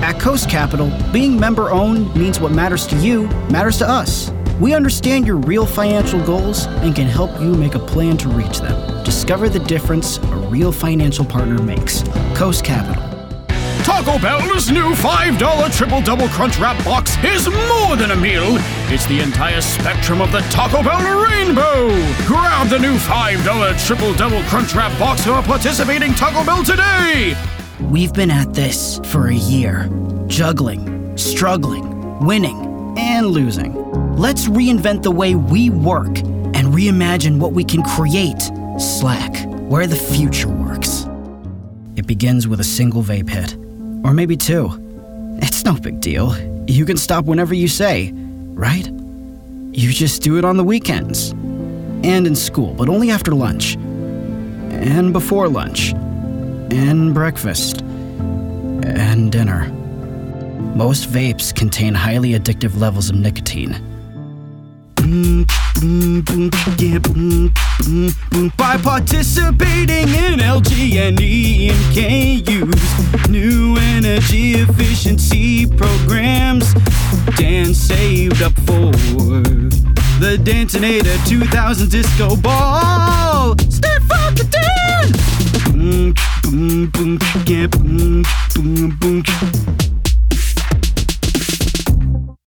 At Coast Capital, being member-owned means what matters to you matters to us. We understand your real financial goals and can help you make a plan to reach them. Discover the difference a real financial partner makes. Coast Capital. Taco Bell's new $5 Triple Double Crunch Wrap Box is more than a meal. It's the entire spectrum of the Taco Bell rainbow. Grab the new $5 Triple Double Crunch Wrap Box from a participating Taco Bell today. We've been at this for a year, juggling, struggling, winning, and losing. Let's reinvent the way we work and reimagine what we can create. Slack, where the future works. It begins with a single vape hit, or maybe two. It's no big deal. You can stop whenever you say, right? You just do it on the weekends. And in school, but only after lunch. And before lunch. And breakfast. And dinner. Most vapes contain highly addictive levels of nicotine. By participating in LG&E and KU's new energy efficiency programs, Dan saved up for the Detonator 2000 Disco Ball.